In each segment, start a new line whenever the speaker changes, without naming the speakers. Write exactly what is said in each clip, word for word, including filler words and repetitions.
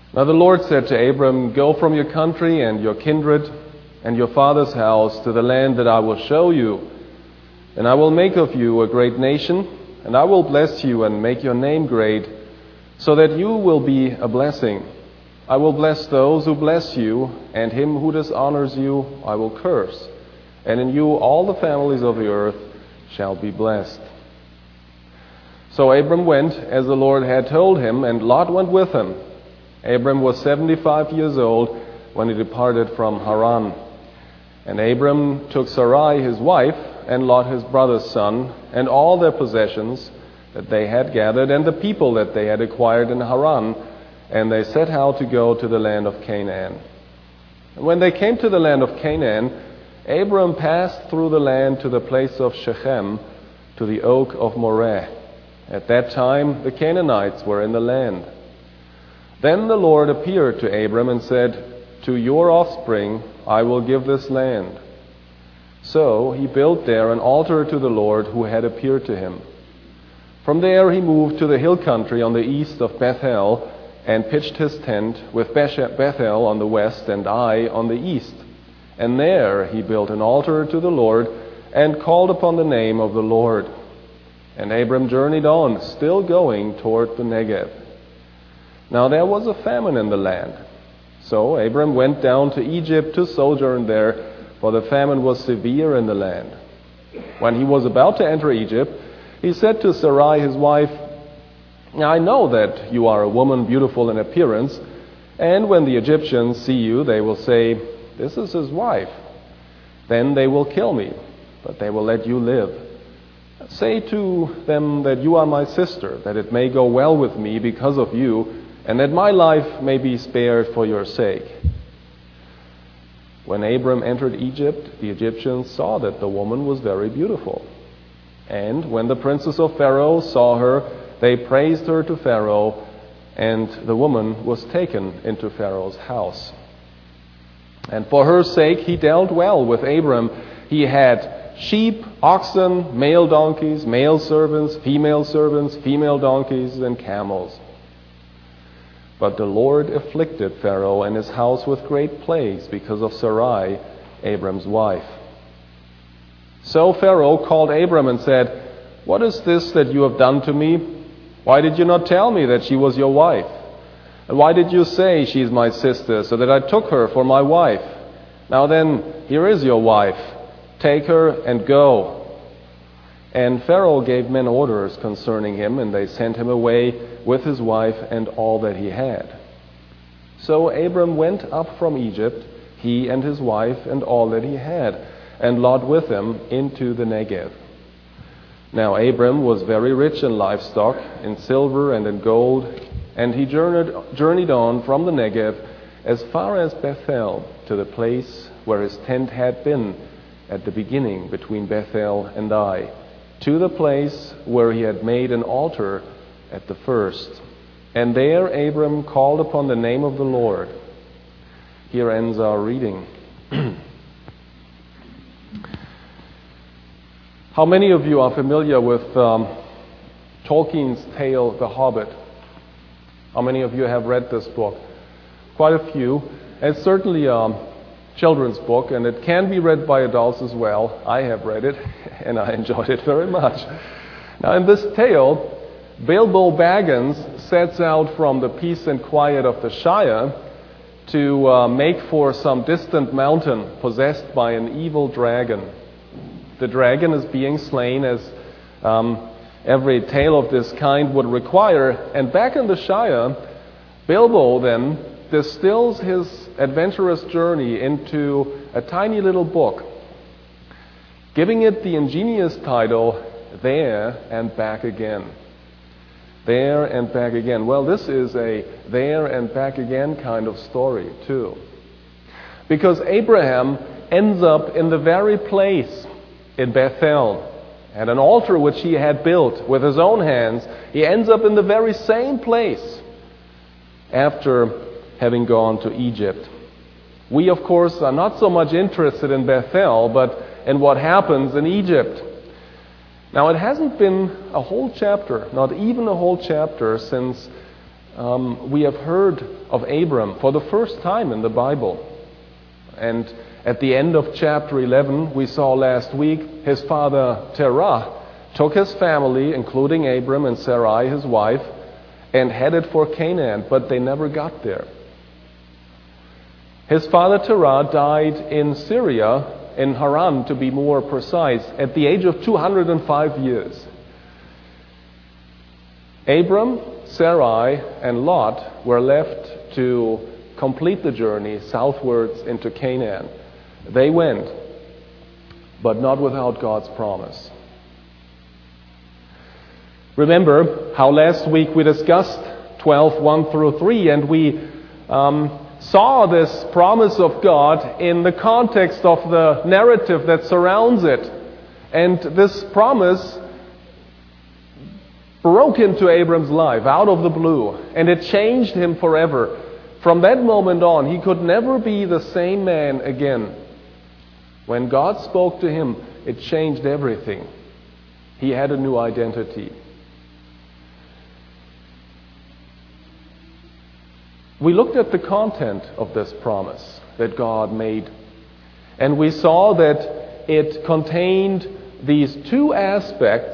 Now the Lord said to Abram, "Go from your country and your kindred and your father's house to the land that I will show you. And I will make of you a great nation, and I will bless you and make your name great, so that you will be a blessing. I will bless those who bless you, and him who dishonors you I will curse. And in you all the families of the earth shall be blessed." So Abram went as the Lord had told him, and Lot went with him. Abram was seventy-five years old when he departed from Haran. And Abram took Sarai his wife, and Lot his brother's son, and all their possessions that they had gathered, and the people that they had acquired in Haran, and they set out to go to the land of Canaan. And when they came to the land of Canaan, Abram passed through the land to the place of Shechem, to the oak of Moreh. At that time the Canaanites were in the land. Then the Lord appeared to Abram and said, "To your offspring I will give this land." So he built there an altar to the Lord who had appeared to him. From there he moved to the hill country on the east of Bethel, and pitched his tent with Bethel on the west and Ai on the east. And there he built an altar to the Lord, and called upon the name of the Lord. And Abram journeyed on, still going toward the Negev. Now there was a famine in the land. So Abram went down to Egypt to sojourn there, for the famine was severe in the land. When he was about to enter Egypt, he said to Sarai his wife, "I know that you are a woman beautiful in appearance, and when the Egyptians see you, they will say, 'This is his wife.' Then they will kill me, but they will let you live. Say to them that you are my sister, that it may go well with me because of you, and that my life may be spared for your sake." When Abram entered Egypt, the Egyptians saw that the woman was very beautiful. And when the princes of Pharaoh saw her, they praised her to Pharaoh, and the woman was taken into Pharaoh's house. And for her sake he dealt well with Abram. He had sheep, oxen, male donkeys, male servants, female servants, female donkeys, and camels. But the Lord afflicted Pharaoh and his house with great plagues because of Sarai, Abram's wife. So Pharaoh called Abram and said, "What is this that you have done to me? Why did you not tell me that she was your wife? And why did you say, 'She is my sister,' so that I took her for my wife? Now then, here is your wife. Take her and go." And Pharaoh gave men orders concerning him, and they sent him away with his wife and all that he had. So Abram went up from Egypt, he and his wife and all that he had, and Lot with him, into the Negev. Now Abram was very rich in livestock, in silver and in gold, and he journeyed, journeyed on from the Negev as far as Bethel, to the place where his tent had been at the beginning between Bethel and Ai, to the place where he had made an altar at the first. And there Abram called upon the name of the Lord. Here ends our reading. How many of you are familiar with um, Tolkien's tale, The Hobbit? How many of you have read this book? Quite a few. It's certainly a children's book, and it can be read by adults as well. I have read it, and I enjoyed it very much. Now, in this tale, Bilbo Baggins sets out from the peace and quiet of the Shire to uh, make for some distant mountain possessed by an evil dragon. The dragon is being slain, as um, every tale of this kind would require. And back in the Shire, Bilbo then distills his adventurous journey into a tiny little book, giving it the ingenious title, There and Back Again. There and Back Again. Well, this is a there and back again kind of story, too. Because Abraham ends up in the very place in Bethel, at an altar which he had built with his own hands. He ends up in the very same place after having gone to Egypt. We, of course, are not so much interested in Bethel, but in what happens in Egypt. Now, it hasn't been a whole chapter, not even a whole chapter, since um, we have heard of Abram for the first time in the Bible. And at the end of chapter eleven, we saw last week, his father Terah took his family, including Abram and Sarai, his wife, and headed for Canaan, but they never got there. His father Terah died in Syria, in Haran to be more precise, at the age of two hundred five years. Abram, Sarai, and Lot were left to complete the journey southwards into Canaan. They went, but not without God's promise. Remember how last week we discussed twelve, one through three, and we um, saw this promise of God in the context of the narrative that surrounds it. And this promise broke into Abram's life out of the blue, and it changed him forever. From that moment on, he could never be the same man again. When God spoke to him, it changed everything. He had a new identity. We looked at the content of this promise that God made, and we saw that it contained these two aspects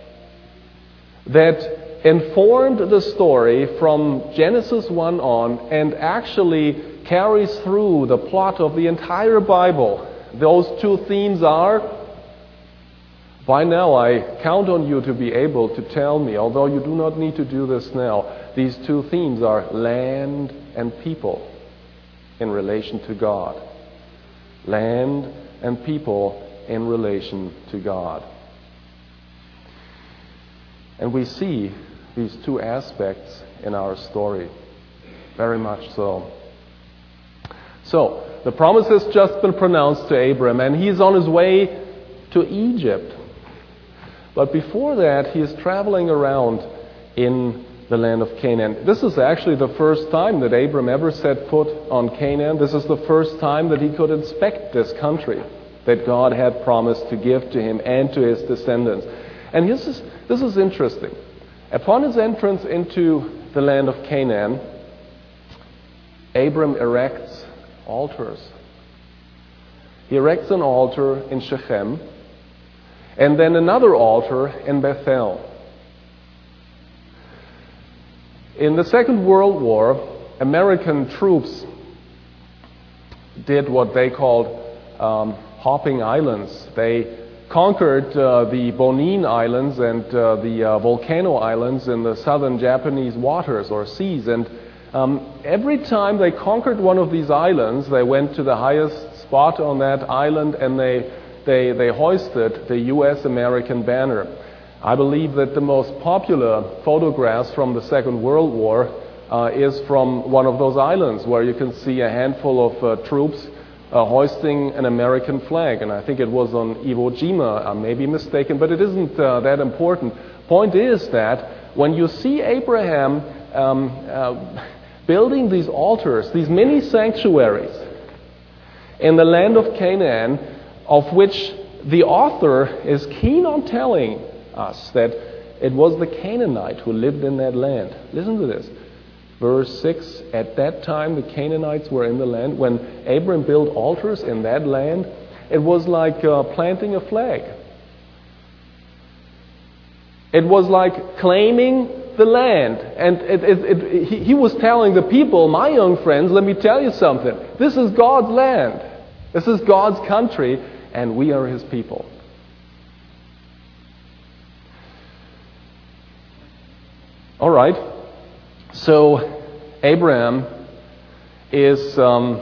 that informed the story from Genesis one on and actually carries through the plot of the entire Bible. Those two themes are, by now I count on you to be able to tell me, although you do not need to do this now, these two themes are land and people in relation to God. Land and people in relation to God. And we see these two aspects in our story, very much so. So, the promise has just been pronounced to Abram, and he's on his way to Egypt. But before that, he is traveling around in the land of Canaan. This is actually the first time that Abram ever set foot on Canaan. This is the first time that he could inspect this country that God had promised to give to him and to his descendants. And this is, this is interesting. Upon his entrance into the land of Canaan, Abram erects altars. He erects an altar in Shechem, and then another altar in Bethel. In the Second World War, American troops did what they called um, hopping islands. They conquered uh, the Bonin Islands and uh, the uh, Volcano Islands in the southern Japanese waters or seas. And um, every time they conquered one of these islands, they went to the highest spot on that island and they, they, they hoisted the U S American banner. I believe that the most popular photographs from the Second World War uh, is from one of those islands where you can see a handful of uh, troops uh, hoisting an American flag. And I think it was on Iwo Jima. I may be mistaken, but it isn't uh, that important. Point is that when you see Abraham um, uh, building these altars, these mini sanctuaries in the land of Canaan, of which the author is keen on telling us that it was the Canaanite who lived in that land. Listen to this. Verse six, at that time the Canaanites were in the land. When Abram built altars in that land, it was like uh, planting a flag. It was like claiming the land. And it, it, it, he, he was telling the people, my young friends, let me tell you something. This is God's land. This is God's country, and we are His people. All right, so Abraham is um,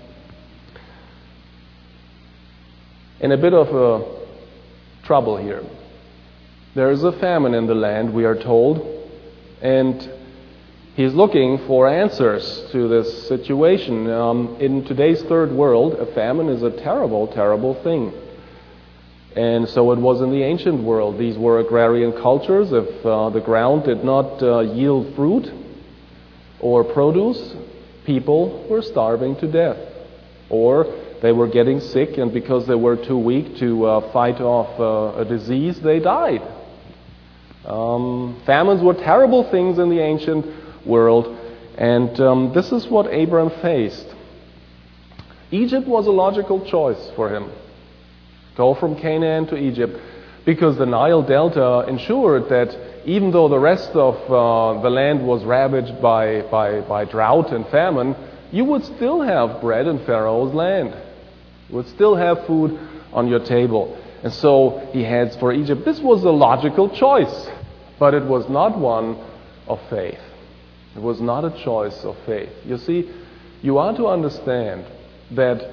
in a bit of a trouble here. There is a famine in the land, we are told, and he's looking for answers to this situation. Um, in today's third world, a famine is a terrible, terrible thing. And so it was in the ancient world. These were agrarian cultures. If uh, the ground did not uh, yield fruit or produce, people were starving to death. Or they were getting sick, and because they were too weak to uh, fight off uh, a disease, they died. Um, famines were terrible things in the ancient world. And um, this is what Abram faced. Egypt was a logical choice for him. Go from Canaan to Egypt, because the Nile Delta ensured that even though the rest of uh, the land was ravaged by, by, by drought and famine, you would still have bread in Pharaoh's land. You would still have food on your table. And so he heads for Egypt. This was a logical choice, but it was not one of faith. It was not a choice of faith. You see, you are to understand that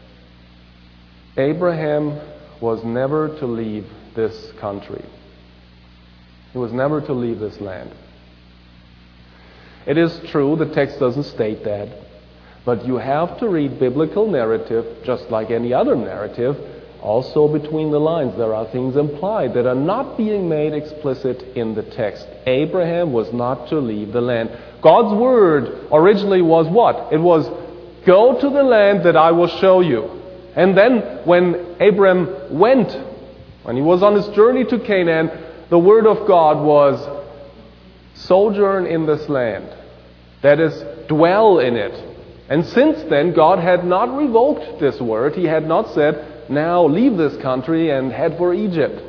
Abraham was never to leave this country. He was never to leave this land. It is true, the text doesn't state that, but you have to read biblical narrative just like any other narrative. Also between the lines, there are things implied that are not being made explicit in the text. Abraham was not to leave the land. God's word originally was what? It was, go to the land that I will show you. And then when Abram went, when he was on his journey to Canaan, the word of God was, sojourn in this land. That is, dwell in it. And since then, God had not revoked this word. He had not said, now leave this country and head for Egypt.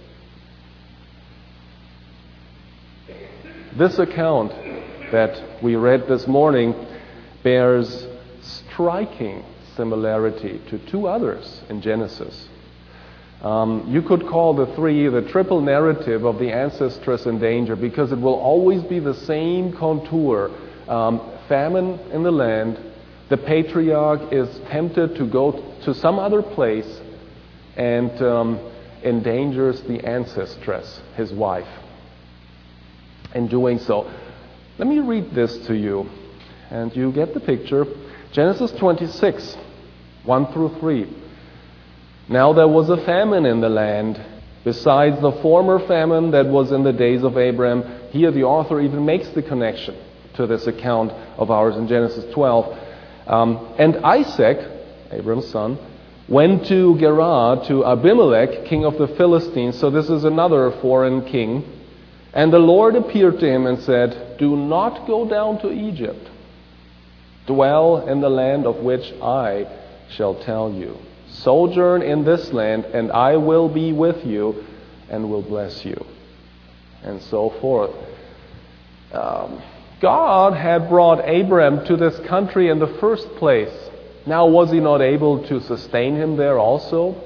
This account that we read this morning bears striking similarity to two others in Genesis. Um, you could call the three the triple narrative of the ancestress in danger, because it will always be the same contour. Um, famine in the land. The patriarch is tempted to go to some other place and um, endangers the ancestress, his wife, in doing so. Let me read this to you, and you get the picture. Genesis twenty-six, one through three. Now there was a famine in the land, besides the former famine that was in the days of Abram. Here the author even makes the connection to this account of ours in Genesis twelve. Um, and Isaac, Abram's son, went to Gerar to Abimelech, king of the Philistines. So this is another foreign king. And the Lord appeared to him and said, do not go down to Egypt. Dwell in the land of which I shall tell you. Sojourn in this land, and I will be with you and will bless you. And so forth. Um, God had brought Abram to this country in the first place. Now, was he not able to sustain him there also?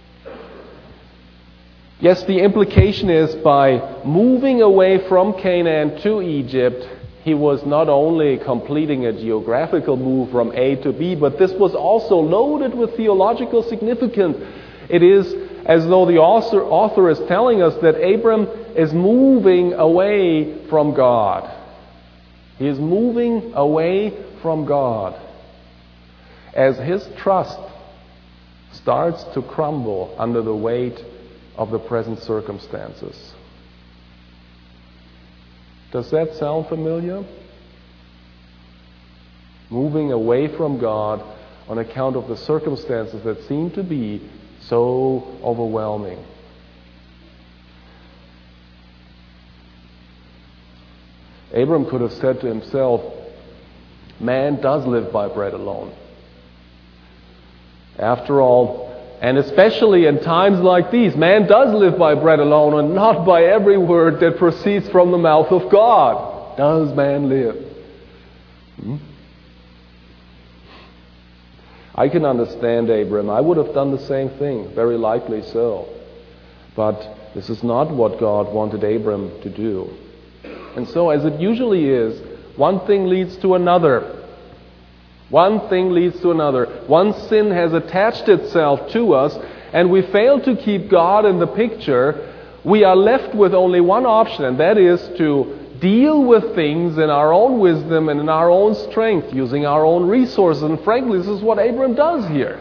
Yes, the implication is by moving away from Canaan to Egypt, he was not only completing a geographical move from A to B, but this was also loaded with theological significance. It is as though the author, author is telling us that Abram is moving away from God. He is moving away from God as his trust starts to crumble under the weight of the present circumstances. Does that sound familiar? Moving away from God on account of the circumstances that seem to be so overwhelming. Abram could have said to himself, man does live by bread alone. After all, and especially in times like these, man does live by bread alone and not by every word that proceeds from the mouth of God. Does man live? Hmm? I can understand Abram. I would have done the same thing, very likely so. But this is not what God wanted Abram to do. And so, as it usually is, one thing leads to another. One thing leads to another. One sin has attached itself to us, and we fail to keep God in the picture. We are left with only one option, and that is to deal with things in our own wisdom and in our own strength, using our own resources. And frankly, this is what Abram does here.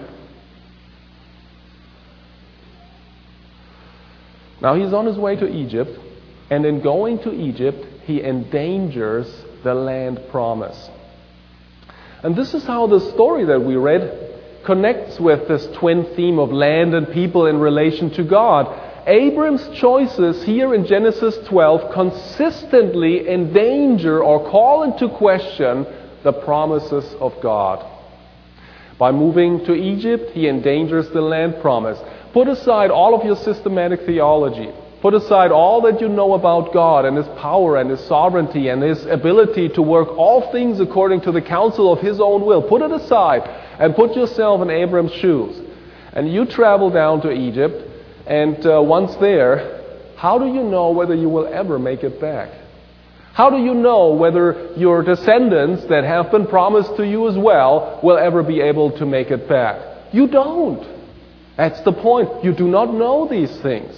Now, he's on his way to Egypt, and in going to Egypt, he endangers the land promise. And this is how the story that we read connects with this twin theme of land and people in relation to God. Abram's choices here in Genesis twelve consistently endanger or call into question the promises of God. By moving to Egypt, he endangers the land promise. Put aside all of your systematic theology. Put aside all that you know about God and His power and His sovereignty and His ability to work all things according to the counsel of His own will. Put it aside and put yourself in Abram's shoes. And you travel down to Egypt, and uh, once there, how do you know whether you will ever make it back? How do you know whether your descendants that have been promised to you as well will ever be able to make it back? You don't. That's the point. You do not know these things.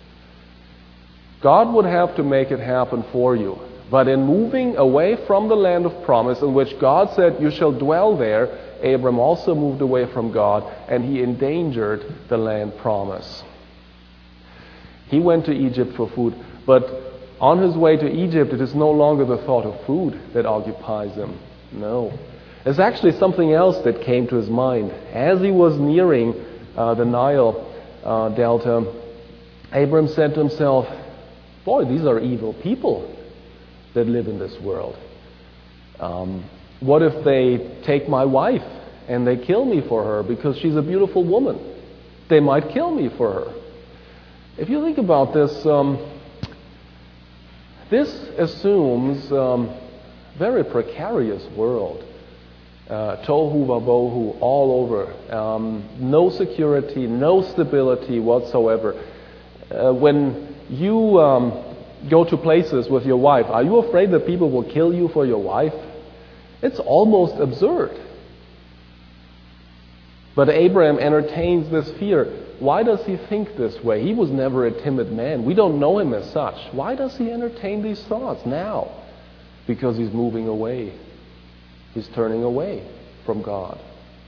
God would have to make it happen for you. But in moving away from the land of promise, in which God said, you shall dwell there, Abram also moved away from God, and he endangered the land promise. He went to Egypt for food, but on his way to Egypt, it is no longer the thought of food that occupies him. No. There's actually something else that came to his mind. As he was nearing uh, the Nile uh, Delta, Abram said to himself, boy, these are evil people that live in this world. Um, what if they take my wife and they kill me for her because she's a beautiful woman? They might kill me for her. If you think about this, um, this assumes um, very precarious world. Uh, tohu vabohu all over. Um, no security, no stability whatsoever. Uh, when you um, go to places with your wife, are you afraid that people will kill you for your wife? It's almost absurd. But Abraham entertains this fear. Why does he think this way? He was never a timid man. We don't know him as such. Why does he entertain these thoughts now? Because he's moving away. He's turning away from God.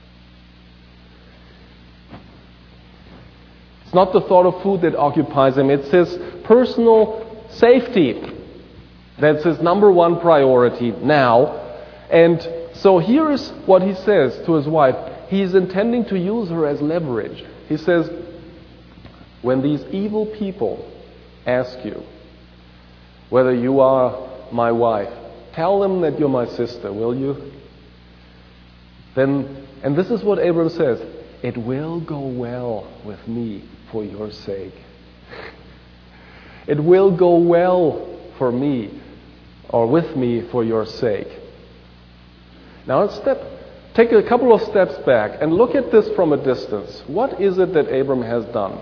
It's not the thought of food that occupies him. It's his personal safety. That's his number one priority now. And so here's what he says to his wife. He's intending to use her as leverage. He says, when these evil people ask you whether you are my wife, tell them that you're my sister, will you? Then, and this is what Abram says, it will go well with me for your sake. It will go well for me, or with me for your sake. Now let's step, take a couple of steps back and look at this from a distance. What is it that Abram has done?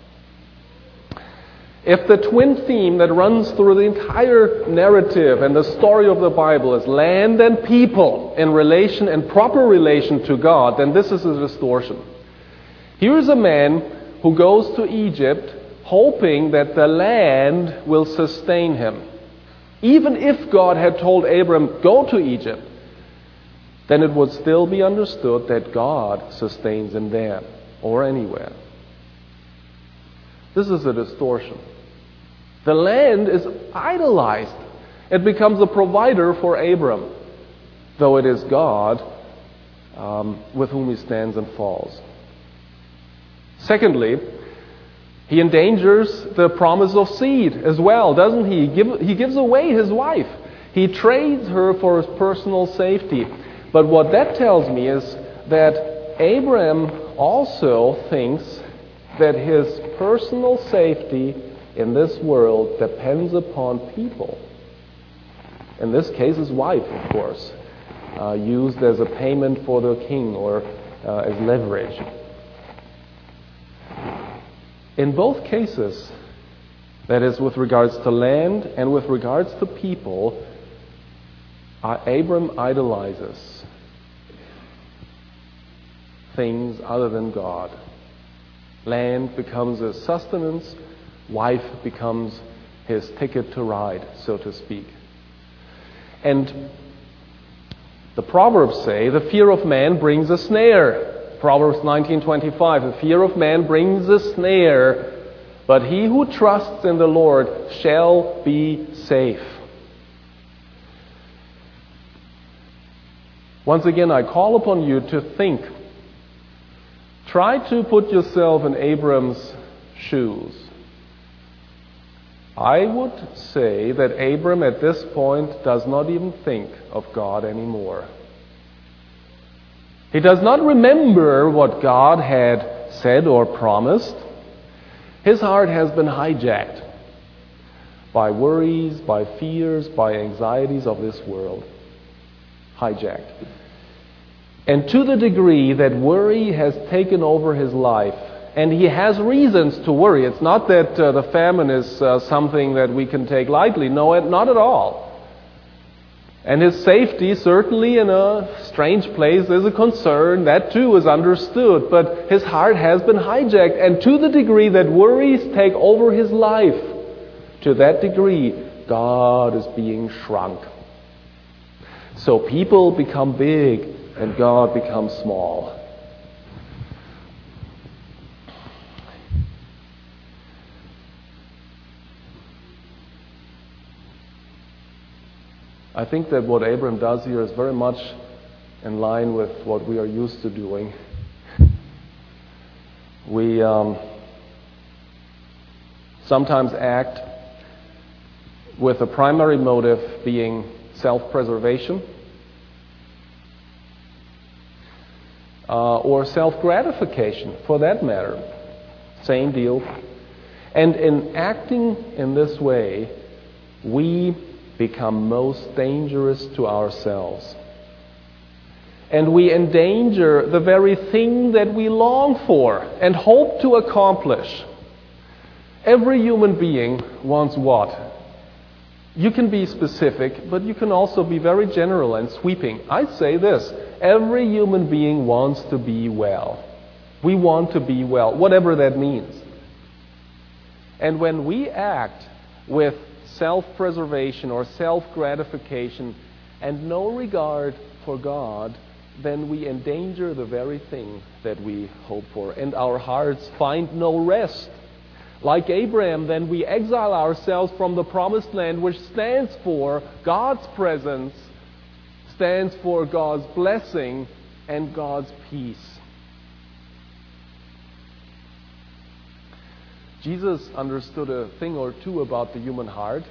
If the twin theme that runs through the entire narrative and the story of the Bible is land and people in relation and proper relation to God, then this is a distortion. Here is a man who goes to Egypt hoping that the land will sustain him. Even if God had told Abram, go to Egypt, then it would still be understood that God sustains him there or anywhere. This is a distortion. The land is idolized. It becomes a provider for Abram, though it is God um, with whom he stands and falls. Secondly, he endangers the promise of seed as well, doesn't he? He, give, he gives away his wife. He trades her for his personal safety. But what that tells me is that Abram also thinks that his personal safety in this world depends upon people. In this case, his wife, of course, uh, used as a payment for the king or uh, as leverage. In both cases, that is with regards to land and with regards to people, uh, Abram idolizes things other than God. Land becomes his sustenance. Wife becomes his ticket to ride, so to speak. And the Proverbs say, the fear of man brings a snare. Proverbs nineteen twenty-five, the fear of man brings a snare, but he who trusts in the Lord shall be safe. Once again, I call upon you to think. Try to put yourself in Abram's shoes. I would say that Abram at this point does not even think of God anymore. He does not remember what God had said or promised. His heart has been hijacked by worries, by fears, by anxieties of this world. Hijacked. And to the degree that worry has taken over his life, and he has reasons to worry. It's not that uh, the famine is uh, something that we can take lightly. No, not at all. And his safety, certainly in a strange place, is a concern. That too is understood. But his heart has been hijacked. And to the degree that worries take over his life, to that degree, God is being shrunk. So people become big and God becomes small. I think that what Abram does here is very much in line with what we are used to doing. We um, sometimes act with the primary motive being self-preservation uh, or self-gratification, for that matter. Same deal. And in acting in this way, we become most dangerous to ourselves. And we endanger the very thing that we long for and hope to accomplish. Every human being wants what? You can be specific, but you can also be very general and sweeping. I say this: every human being wants to be well. We want to be well, whatever that means. And when we act with self-preservation or self-gratification and no regard for God, then we endanger the very thing that we hope for, and our hearts find no rest. Like Abraham, then we exile ourselves from the promised land, which stands for God's presence, stands for God's blessing and God's peace. Jesus understood a thing or two about the human heart.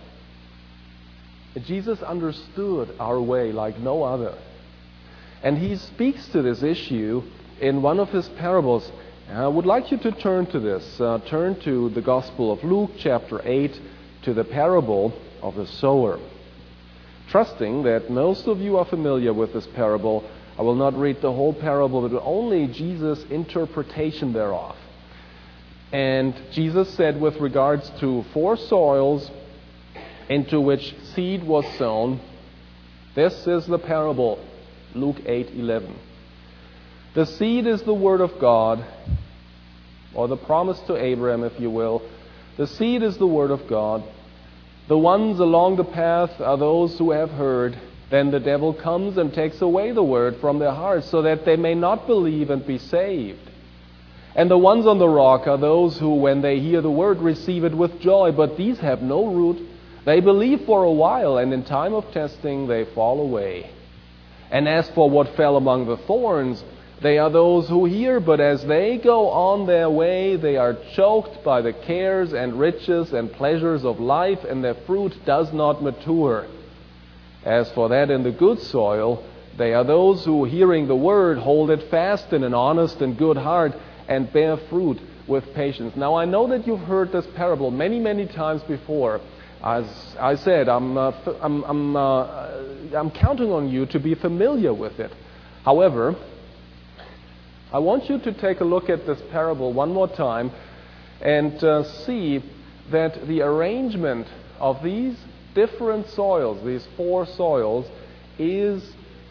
Jesus understood our way like no other. And he speaks to this issue in one of his parables. I would like you to turn to this. Uh, turn to the Gospel of Luke, chapter eight, to the parable of the sower. Trusting that most of you are familiar with this parable, I will not read the whole parable, but only Jesus' interpretation thereof. And Jesus said with regards to four soils into which seed was sown, this is the parable, Luke eight eleven. The seed is the word of God, or the promise to Abraham, if you will. The seed is the word of God. The ones along the path are those who have heard. Then the devil comes and takes away the word from their hearts, so that they may not believe and be saved. And the ones on the rock are those who, when they hear the word, receive it with joy. But these have no root. They believe for a while, and in time of testing they fall away. And as for what fell among the thorns, they are those who hear, but as they go on their way, they are choked by the cares and riches and pleasures of life, and their fruit does not mature. As for that in the good soil, they are those who, hearing the word, hold it fast in an honest and good heart, and bear fruit with patience. Now, I know that you've heard this parable many, many times before. As I said, I'm, uh, I'm, I'm, uh, I'm counting on you to be familiar with it. However, I want you to take a look at this parable one more time and uh, see that the arrangement of these different soils, these four soils, is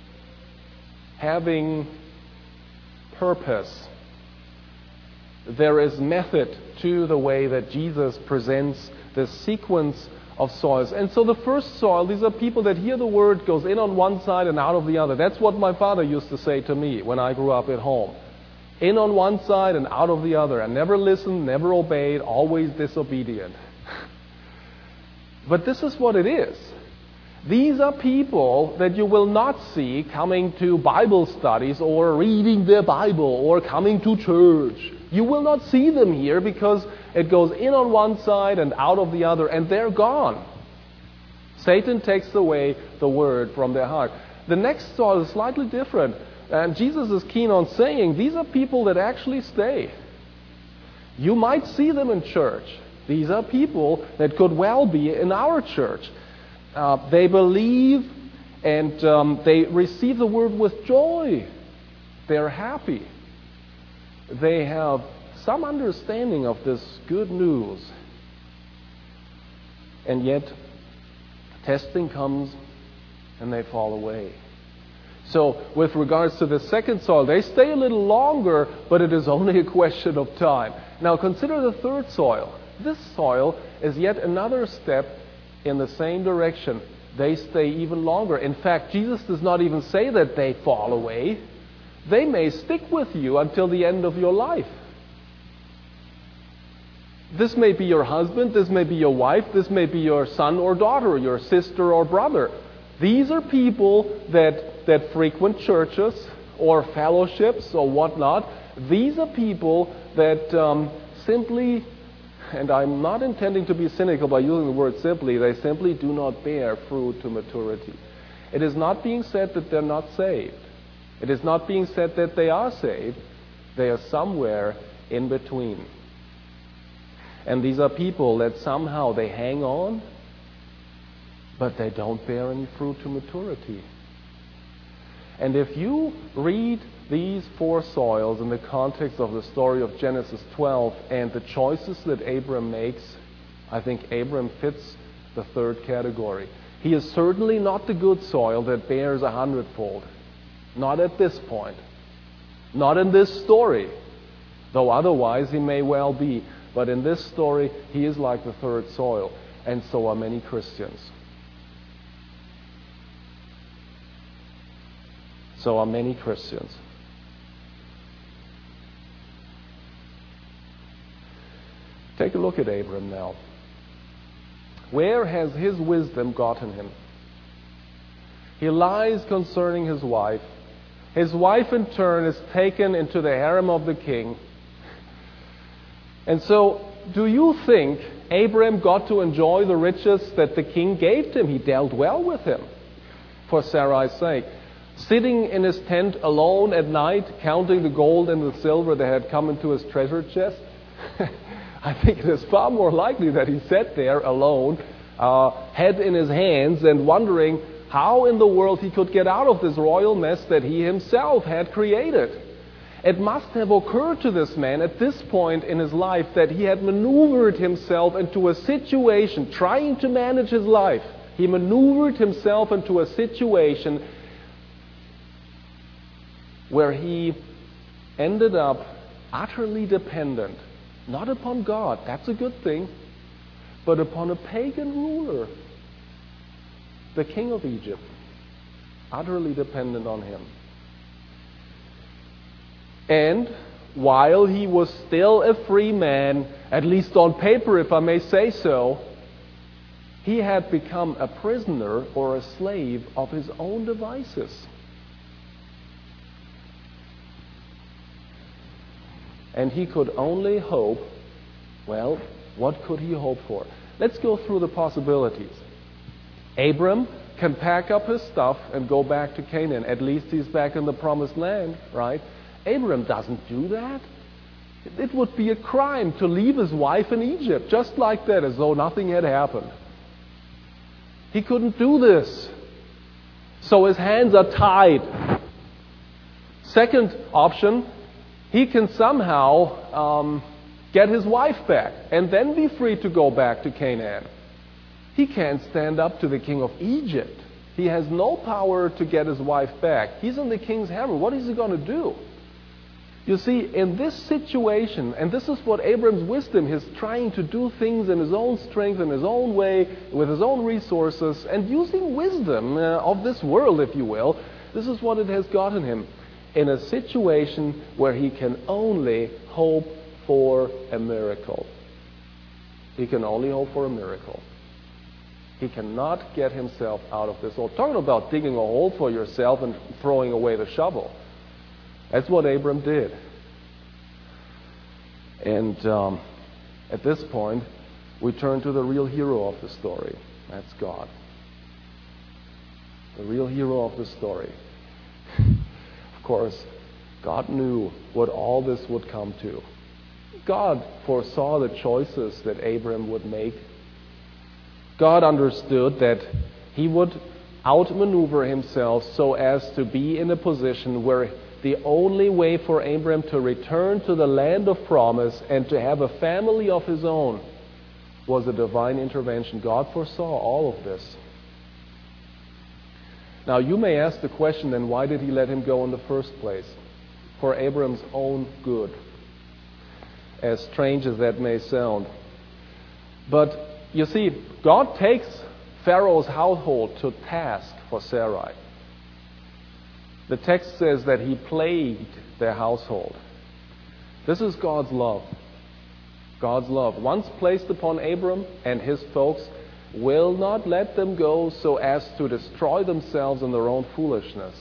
having purpose. There is method to the way that Jesus presents this sequence of soils. And so the first soil, these are people that hear the word, goes in on one side and out of the other. That's what my father used to say to me when I grew up at home. In on one side and out of the other. And never listened, never obeyed, always disobedient. But this is what it is. These are people that you will not see coming to Bible studies or reading their Bible or coming to church. You will not see them here because it goes in on one side and out of the other, and they're gone. Satan takes away the word from their heart. The next soil is slightly different. And Jesus is keen on saying, these are people that actually stay. You might see them in church. These are people that could well be in our church. Uh, they believe and um, they receive the word with joy. They're happy. They have some understanding of this good news. And yet, testing comes and they fall away. So, with regards to the second soil, they stay a little longer, but it is only a question of time. Now, consider the third soil. This soil is yet another step in the same direction. They stay even longer. In fact, Jesus does not even say that they fall away. They may stick with you until the end of your life. This may be your husband, this may be your wife, this may be your son or daughter, your sister or brother. These are people that, that frequent churches or fellowships or whatnot. These are people that um, simply, and I'm not intending to be cynical by using the word simply, they simply do not bear fruit to maturity. It is not being said that they're not saved. It is not being said that they are saved. They are somewhere in between. And these are people that somehow they hang on, but they don't bear any fruit to maturity. And if you read these four soils in the context of the story of Genesis twelve and the choices that Abram makes, I think Abram fits the third category. He is certainly not the good soil that bears a hundredfold. Not at this point. Not in this story. Though otherwise he may well be. But in this story, he is like the third soil. And so are many Christians. So are many Christians. Take a look at Abram now. Where has his wisdom gotten him? He lies concerning his wife. His wife, in turn, is taken into the harem of the king. And so, do you think Abram got to enjoy the riches that the king gave him? He dealt well with him, for Sarai's sake. Sitting in his tent alone at night, counting the gold and the silver that had come into his treasure chest? I think it is far more likely that he sat there alone, uh, head in his hands, and wondering how in the world he could get out of this royal mess that he himself had created. It must have occurred to this man at this point in his life that he had maneuvered himself into a situation, trying to manage his life. He maneuvered himself into a situation where he ended up utterly dependent, not upon God, that's a good thing, but upon a pagan ruler, the king of Egypt, utterly dependent on him. And while he was still a free man, at least on paper, if I may say so, he had become a prisoner or a slave of his own devices. And he could only hope, well, what could he hope for? Let's go through the possibilities. Abram can pack up his stuff and go back to Canaan. At least he's back in the promised land, right? Abram doesn't do that. It would be a crime to leave his wife in Egypt just like that, as though nothing had happened. He couldn't do this. So his hands are tied. Second option, he can somehow um, get his wife back and then be free to go back to Canaan. He can't stand up to the king of Egypt. He has no power to get his wife back. He's in the king's harem. What is he going to do? You see, in this situation, and this is what Abram's wisdom is, trying to do things in his own strength, in his own way, with his own resources, and using wisdom uh, of this world, if you will, this is what it has gotten him. In a situation where he can only hope for a miracle. He can only hope for a miracle. He cannot get himself out of this hole. Talking about digging a hole for yourself and throwing away the shovel. That's what Abram did. And um, at this point, we turn to the real hero of the story. That's God. The real hero of the story. Of course, God knew what all this would come to. God foresaw the choices that Abram would make. God understood that he would outmaneuver himself so as to be in a position where the only way for Abram to return to the land of promise and to have a family of his own was a divine intervention. God foresaw all of this. Now you may ask the question, then why did he let him go in the first place? For Abram's own good. As strange as that may sound. But you see, God takes Pharaoh's household to task for Sarai. The text says that he plagued their household. This is God's love. God's love, once placed upon Abram and his folks, will not let them go so as to destroy themselves in their own foolishness.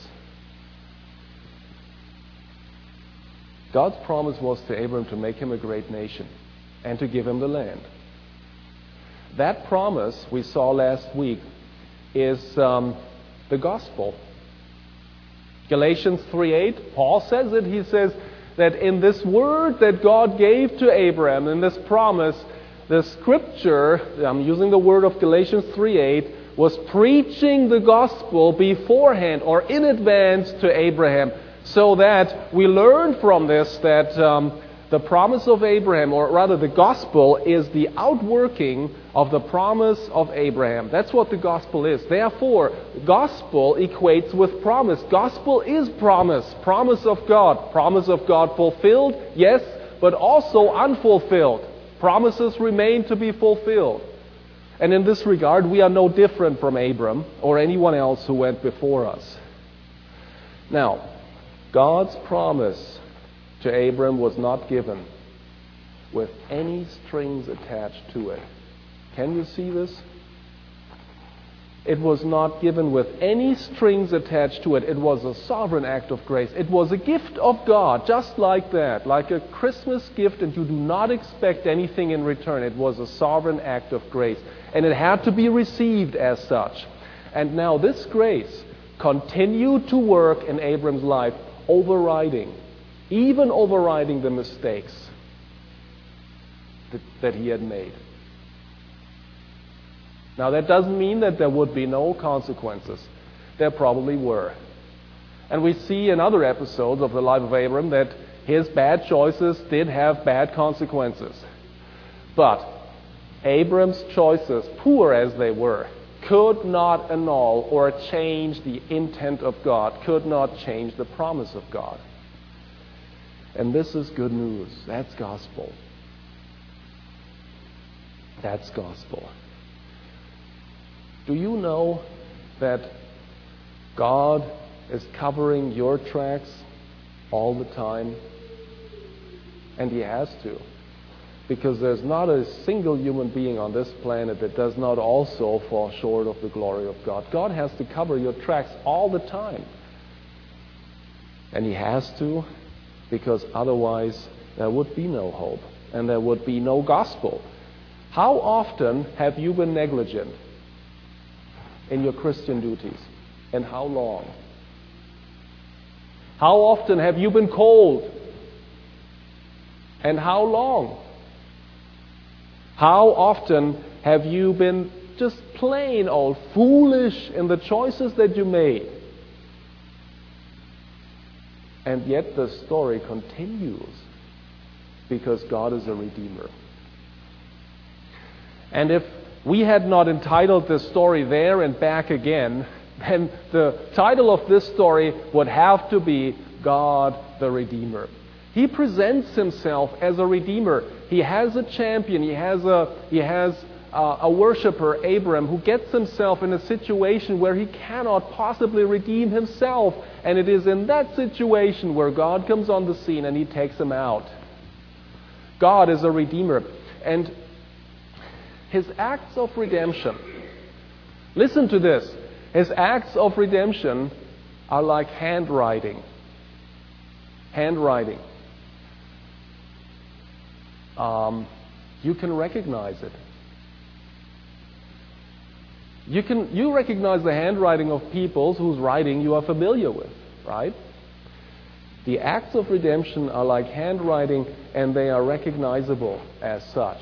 God's promise was to Abram to make him a great nation and to give him the land. That promise we saw last week is um, the gospel. Galatians three eight, Paul says it. He says that in this word that God gave to Abraham, in this promise, the scripture, I'm using the word of Galatians three eight, was preaching the gospel beforehand or in advance to Abraham, so that we learn from this that um, the promise of Abraham, or rather the gospel, is the outworking of the promise of Abraham. That's what the gospel is. Therefore, gospel equates with promise. Gospel is promise. Promise of God. Promise of God fulfilled, yes, but also unfulfilled. Promises remain to be fulfilled. And in this regard, we are no different from Abram or anyone else who went before us. Now, God's promise to Abram was not given with any strings attached to it. Can you see this? It was not given with any strings attached to it. It was a sovereign act of grace. It was a gift of God, just like that, like a Christmas gift, and you do not expect anything in return. It was a sovereign act of grace, and it had to be received as such. And now this grace continued to work in Abram's life, overriding, even overriding the mistakes that, that he had made. Now that doesn't mean that there would be no consequences. There probably were. And we see in other episodes of the life of Abram that his bad choices did have bad consequences. But Abram's choices, poor as they were, could not annul or change the intent of God, could not change the promise of God. And this is good news. That's gospel. That's gospel. Do you know that God is covering your tracks all the time? And He has to. Because there's not a single human being on this planet that does not also fall short of the glory of God. God has to cover your tracks all the time. And He has to, because otherwise there would be no hope and there would be no gospel. How often have you been negligent in your Christian duties? And how long? How often have you been cold? And how long? How often have you been just plain old foolish in the choices that you made? And yet the story continues because God is a Redeemer. And if we had not entitled this story There and Back Again, then the title of this story would have to be God the Redeemer. He presents Himself as a Redeemer. He has a champion. He has a he has a, a worshiper, Abram, who gets himself in a situation where he cannot possibly redeem himself. And it is in that situation where God comes on the scene and He takes him out. God is a Redeemer. And His acts of redemption, listen to this, His acts of redemption are like handwriting. Handwriting. um, you can recognize it. You can you recognize the handwriting of peoples whose writing you are familiar with, right? The acts of redemption are like handwriting, and they are recognizable as such.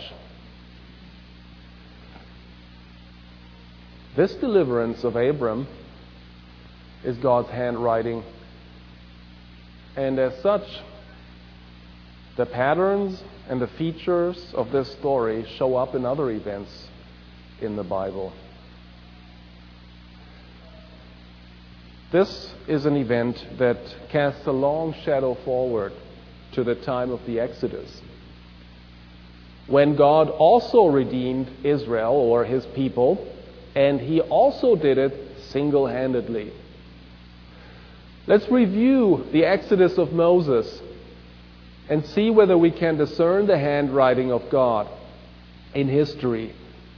This deliverance of Abram is God's handwriting, and as such, the patterns and the features of this story show up in other events in the Bible. This is an event that casts a long shadow forward to the time of the Exodus, when God also redeemed Israel, or his people, and he also did it single-handedly. Let's review the Exodus of Moses and see whether we can discern the handwriting of God in history.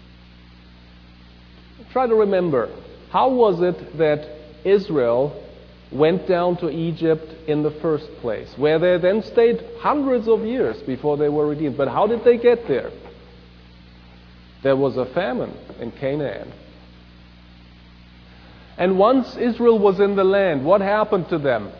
Try to remember, how was it that Israel went down to Egypt in the first place, where they then stayed hundreds of years before they were redeemed? But how did they get there? There was a famine in Canaan. And once Israel was in the land, what happened to them?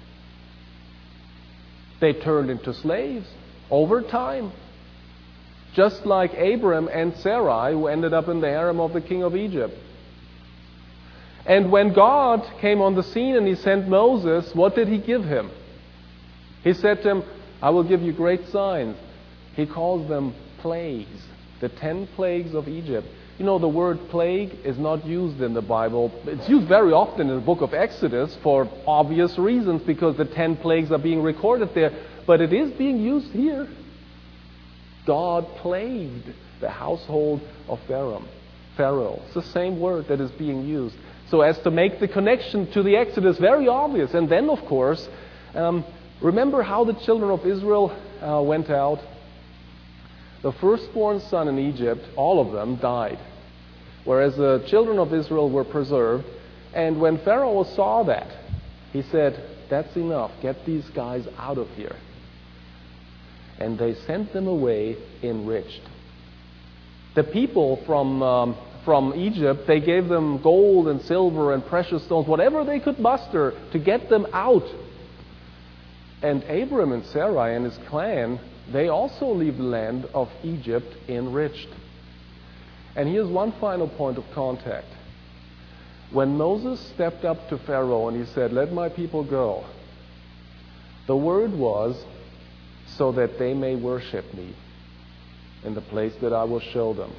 They turned into slaves over time. Just like Abram and Sarai, who ended up in the harem of the king of Egypt. And when God came on the scene and he sent Moses, what did he give him? He said to him, I will give you great signs. He calls them plagues, the ten plagues of Egypt. You know, the word plague is not used in the Bible. It's used very often in the book of Exodus for obvious reasons, because the ten plagues are being recorded there. But it is being used here. God plagued the household of Pharaoh. Pharaoh. It's the same word that is being used, so as to make the connection to the Exodus very obvious. And then, of course, um, remember how the children of Israel uh, went out? The firstborn son in Egypt, all of them, died, whereas the children of Israel were preserved. And when Pharaoh saw that, he said, that's enough. Get these guys out of here. And they sent them away enriched. The people from um, from Egypt, they gave them gold and silver and precious stones, whatever they could muster to get them out. And Abram and Sarai and his clan, they also leave the land of Egypt enriched. And here's one final point of contact. When Moses stepped up to Pharaoh and he said, let my people go, the word was, so that they may worship me in the place that I will show them.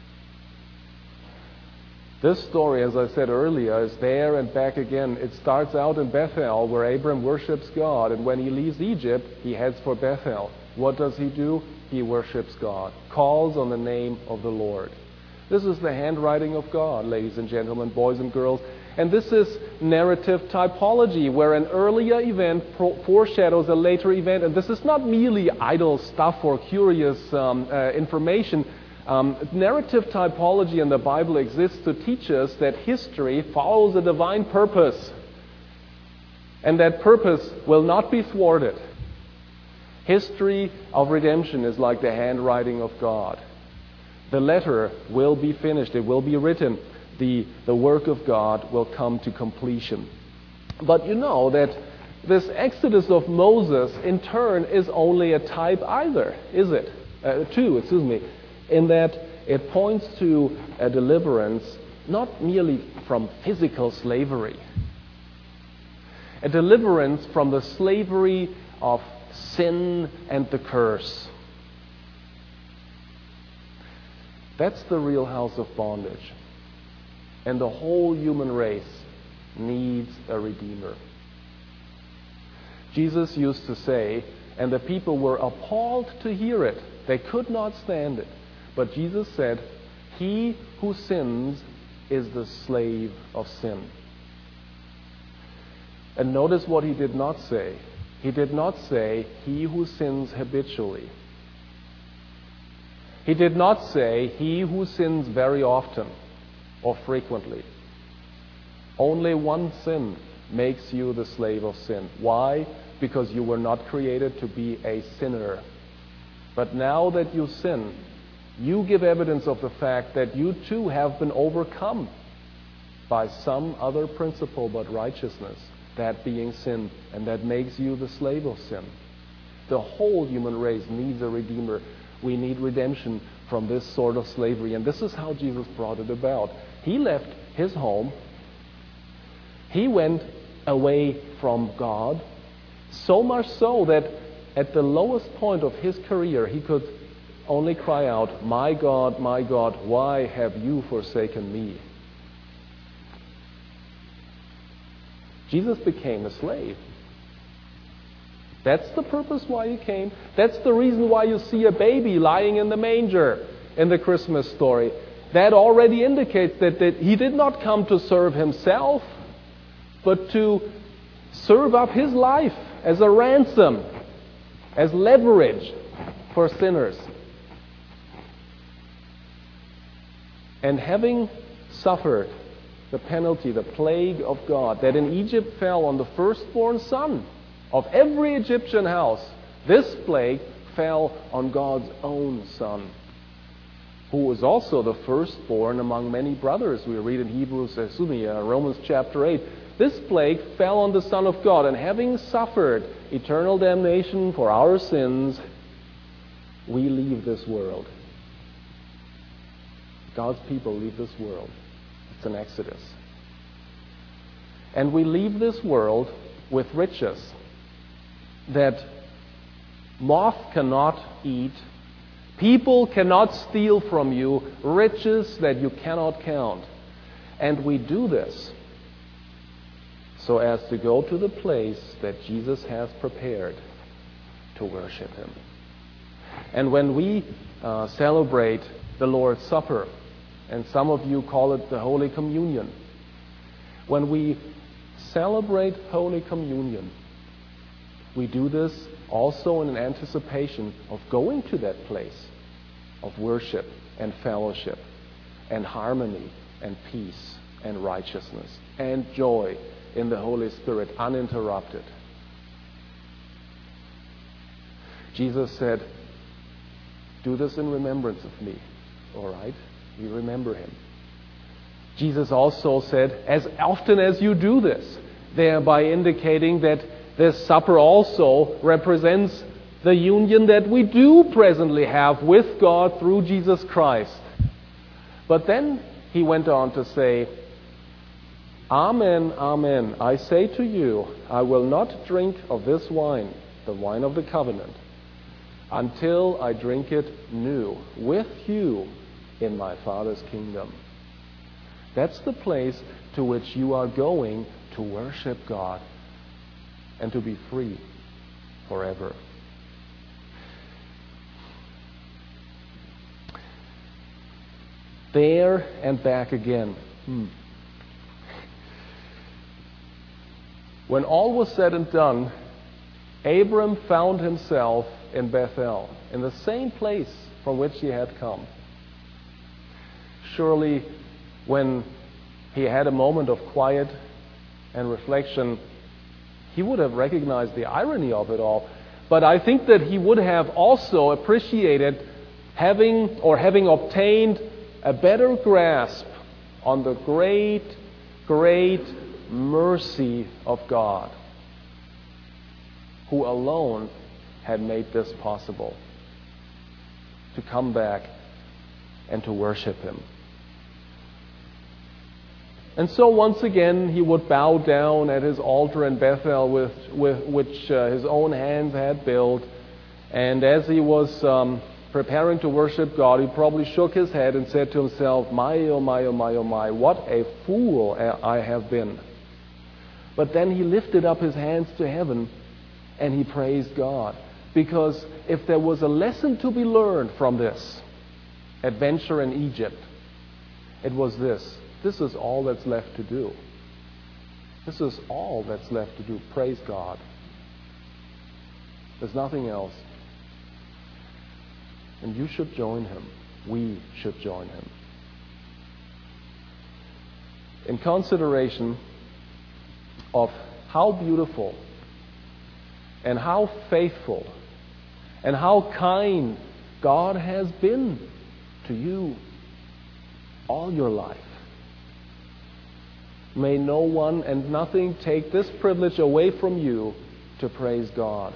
This story, as I said earlier, is there and back again. It starts out in Bethel, where Abram worships God, and when he leaves Egypt, he heads for Bethel. What does he do? He worships God, calls on the name of the Lord. This is the handwriting of God, ladies and gentlemen, boys and girls. And this is narrative typology, where an earlier event foreshadows a later event. And this is not merely idle stuff or curious um, uh, information. Um, narrative typology in the Bible exists to teach us that history follows a divine purpose, and that purpose will not be thwarted. History of redemption is like the handwriting of God. The letter will be finished. It will be written. The, the work of God will come to completion. But you know that this Exodus of Moses, in turn, is only a type either, is it? Uh, two, excuse me. In that it points to a deliverance not merely from physical slavery, a deliverance from the slavery of sin and the curse. That's the real house of bondage. And the whole human race needs a Redeemer. Jesus used to say, and the people were appalled to hear it. They could not stand it. But Jesus said, he who sins is the slave of sin. And notice what he did not say. He did not say, he who sins habitually. He did not say, he who sins very often or frequently. Only one sin makes you the slave of sin. Why? Because you were not created to be a sinner, But now that you sin, you give evidence of the fact that you too have been overcome by some other principle but righteousness, that being sin, and that makes you the slave of sin. The whole human race needs a Redeemer. We need redemption from this sort of slavery, and this is how Jesus brought it about. He left his home. He went away from God, so much so that at the lowest point of his career, he could only cry out, "My God, my God, why have you forsaken me?" Jesus became a slave. That's the purpose why he came. That's the reason why you see a baby lying in the manger in the Christmas story. That already indicates that, that he did not come to serve himself, but to serve up his life as a ransom, as leverage for sinners. And having suffered the penalty, the plague of God, that in Egypt fell on the firstborn son of every Egyptian house, this plague fell on God's own son, who was also the firstborn among many brothers. We read in Hebrews, excuse me, uh, Romans chapter eight. This plague fell on the Son of God, and having suffered eternal damnation for our sins, we leave this world. God's people leave this world. It's an exodus. And we leave this world with riches that moth cannot eat, people cannot steal from you, riches that you cannot count. And we do this so as to go to the place that Jesus has prepared to worship him. And when we uh, celebrate the Lord's Supper, and some of you call it the Holy Communion, when we celebrate Holy Communion, we do this also in anticipation of going to that place of worship and fellowship and harmony and peace and righteousness and joy in the Holy Spirit, uninterrupted. Jesus said, "Do this in remembrance of me." All right? You remember him. Jesus also said, "As often as you do this," thereby indicating that this supper also represents the union that we do presently have with God through Jesus Christ. But then he went on to say, "Amen, amen, I say to you, I will not drink of this wine, the wine of the covenant, until I drink it new with you in my Father's kingdom." That's the place to which you are going to worship God and to be free forever. There and back again. Hmm. When all was said and done, Abram found himself in Bethel, in the same place from which he had come. Surely, when he had a moment of quiet and reflection, he would have recognized the irony of it all. But I think that he would have also appreciated having or having obtained a better grasp on the great, great mercy of God, who alone had made this possible, to come back and to worship him. And so once again he would bow down at his altar in Bethel, with, with which uh, his own hands had built. And as he was um, preparing to worship God, he probably shook his head and said to himself, "My, oh my, oh my, oh my, what a fool I have been." But then he lifted up his hands to heaven and he praised God. Because if there was a lesson to be learned from this adventure in Egypt, it was this. This is all that's left to do. This is all that's left to do. Praise God. There's nothing else. And you should join him. We should join him. In consideration of how beautiful and how faithful and how kind God has been to you all your life. May no one and nothing take this privilege away from you to praise God.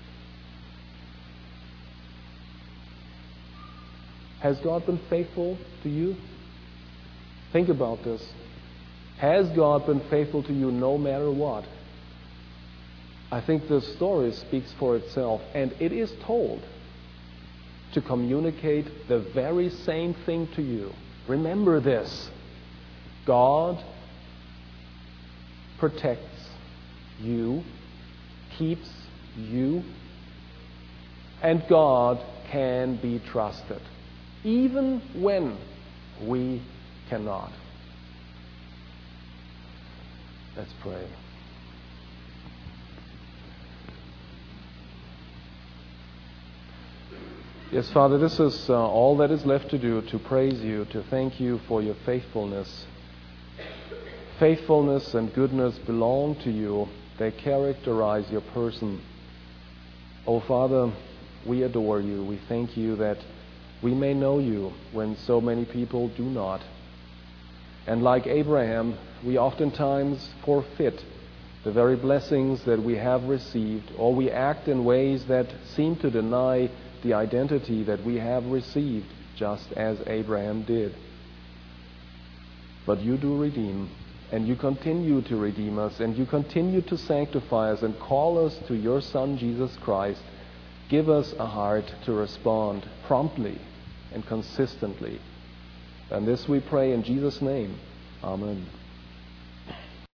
Has God been faithful to you? Think about this. Has God been faithful to you no matter what? I think the story speaks for itself, and it is told to communicate the very same thing to you. Remember this. God protects you, keeps you, and God can be trusted, even when we cannot. Let's pray. Yes, Father, this is uh, all that is left to do, to praise you, to thank you for your faithfulness. Faithfulness and goodness belong to you. They characterize your person. Oh, Father, we adore you. We thank you that we may know you when so many people do not. And like Abraham, we oftentimes forfeit the very blessings that we have received, or we act in ways that seem to deny the identity that we have received, just as Abraham did. But you do redeem, and you continue to redeem us, and you continue to sanctify us and call us to your Son, Jesus Christ. Give us a heart to respond promptly and consistently. And this we pray in Jesus' name. Amen.